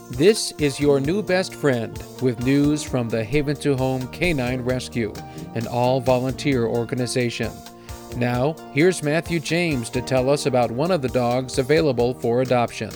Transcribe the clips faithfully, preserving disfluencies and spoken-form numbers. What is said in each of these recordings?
This is your new best friend with news from the Haven to Home Canine Rescue, an all-volunteer organization. Now, here's Matthew James to tell us about one of the dogs available for adoption.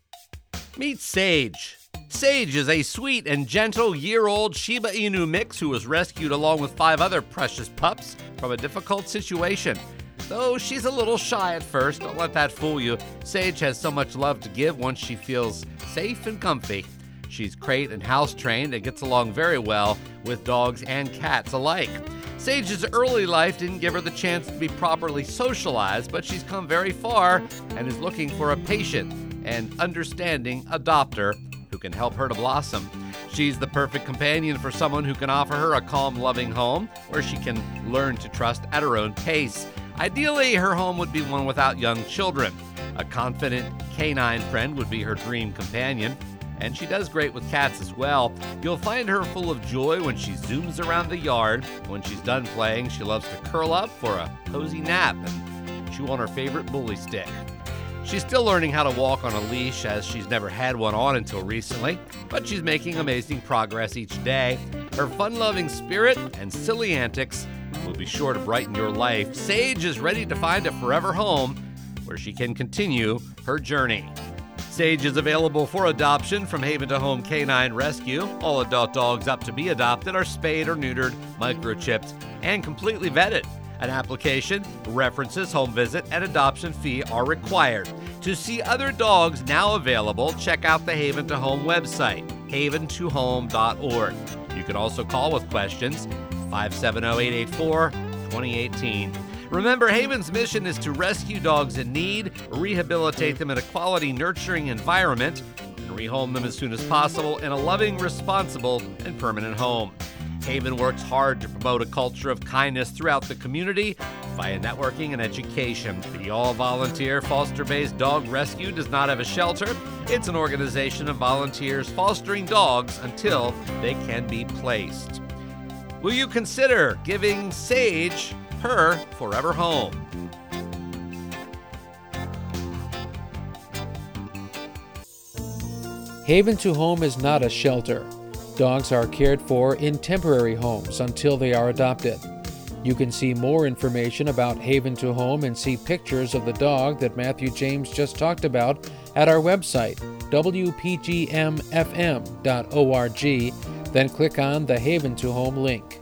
Meet Sage. Sage is a sweet and gentle year-old Shiba Inu mix who was rescued along with five other precious pups from a difficult situation. Though she's a little shy at first, don't let that fool you. Sage has so much love to give once she feels safe and comfy. She's crate and house trained and gets along very well with dogs and cats alike. Sage's early life didn't give her the chance to be properly socialized, but she's come very far and is looking for a patient and understanding adopter who can help her to blossom. She's the perfect companion for someone who can offer her a calm, loving home where she can learn to trust at her own pace. Ideally, her home would be one without young children. A confident canine friend would be her dream companion, and she does great with cats as well. You'll find her full of joy when she zooms around the yard. When she's done playing, she loves to curl up for a cozy nap and chew on her favorite bully stick. She's still learning how to walk on a leash, as she's never had one on until recently, but she's making amazing progress each day. Her fun-loving spirit and silly antics will be sure to brighten your life. Sage is ready to find a forever home where she can continue her journey. Sage is available for adoption from Haven to Home Canine Rescue. All adult dogs up to be adopted are spayed or neutered, microchipped, and completely vetted. An application, references, home visit, and adoption fee are required. To see other dogs now available, check out the Haven to Home website, haven to home dot org. You can also call with questions, five seven zero, eight eight four, two zero one eight. Remember, Haven's mission is to rescue dogs in need, rehabilitate them in a quality, nurturing environment, and rehome them as soon as possible in a loving, responsible, and permanent home. Haven works hard to promote a culture of kindness throughout the community via networking and education. The all-volunteer foster-based dog rescue does not have a shelter. It's an organization of volunteers fostering dogs until they can be placed. Will you consider giving Sage her forever home? Haven to Home is not a shelter. Dogs are cared for in temporary homes until they are adopted. You can see more information about Haven to Home and see pictures of the dog that Matthew James just talked about at our website, w p g m f m dot org. Then click on the Haven to Home link.